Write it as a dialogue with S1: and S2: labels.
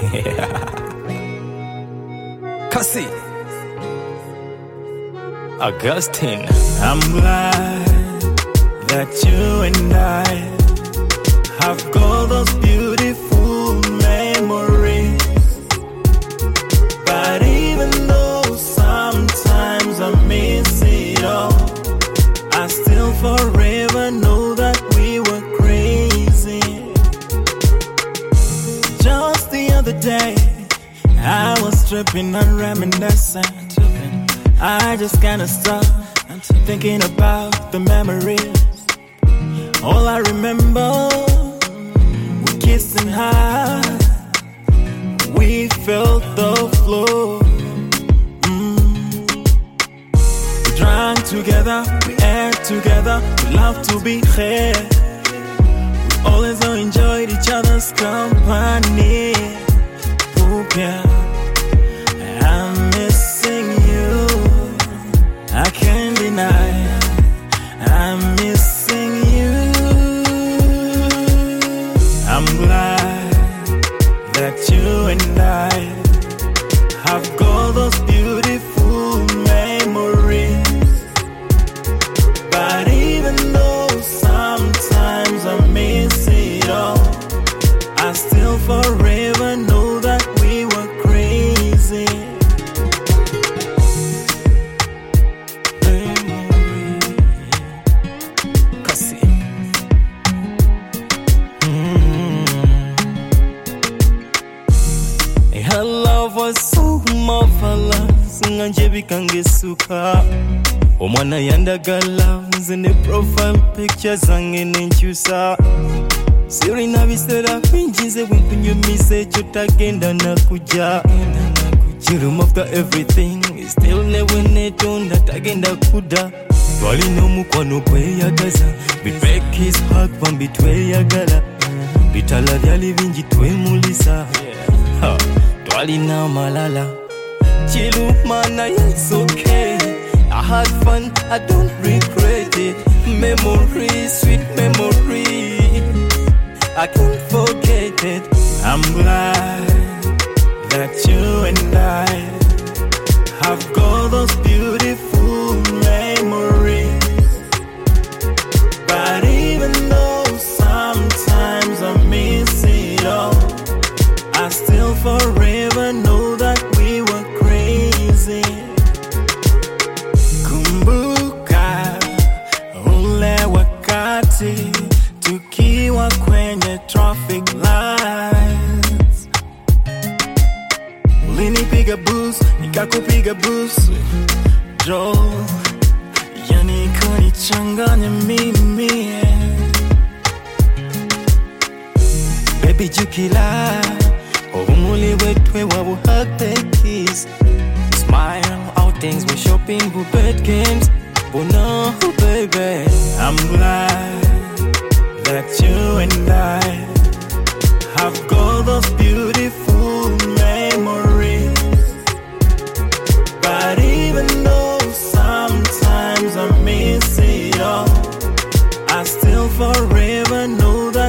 S1: Kasi Augustine.
S2: I'm glad that you and I have got those beautiful memories. But even though sometimes I miss it all, I still forever know that we were crazy. Just the other day, I was tripping and reminiscing. I just can't stop thinking about the memories. All I remember, we kissed and hugged. We felt the flow. We drank together, we ate together, we loved to be here. We always enjoyed each other's company. Oh yeah, I'm missing you. I can't deny, I'm missing you. I'm glad that you and I have got those beautiful memories. But even though sometimes I miss it all, I still forever know that we were crazy.
S1: Kasi her love was so marvelous, nganje bikangesuka omwana yandagala nze ne profile pictures zange nenkyusa sirina biseera bingi nze bwenkunyumiza ekyo tagenda nakujja. You removed everything, still never netonda tagenda kudda. Twalina omukwano gweyagaza, bitbreak his heart bambi tweyagala, bitala byali bingi twemulisa. Twalina malala kirumana, it's okay. I had fun, I don't regret it. Memory, sweet memory, I can't forget it.
S2: I'm glad that you and I have got those beautiful memories. But even though sometimes I miss it all, I still forever know that we were crazy. Kumbuka ule wakati tukiwa kwenye traffic lights. Ulinipiga boost, nikakupiga boost. Joe, yani kunichanganya mimi. Baby jukila, obumuli wetwe wabuhagde kiss. Smile, outings, we shopping, we bet games. But no, baby, I'm glad that you and I have got those beautiful memories. But even though sometimes I miss it all, I still forever know that